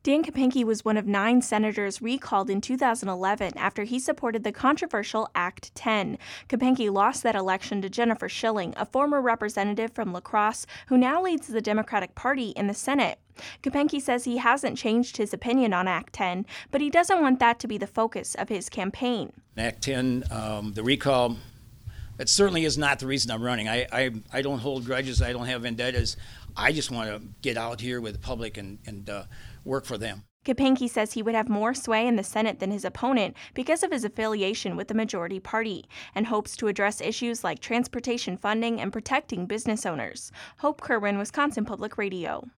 Dan Kopinke was one of 9 senators recalled in 2011 after he supported the controversial Act 10. Kopinke lost that election to Jennifer Schilling, a former representative from La Crosse who now leads the Democratic Party in the Senate. Kopinke says he hasn't changed his opinion on Act 10, but he doesn't want that to be the focus of his campaign. Act 10, the recall, that certainly is not the reason I'm running. I don't hold grudges. I don't have vendettas. I just want to get out here with the public and work for them. Kopinke says he would have more sway in the Senate than his opponent because of his affiliation with the majority party, and hopes to address issues like transportation funding and protecting business owners. Hope Kerwin, Wisconsin Public Radio.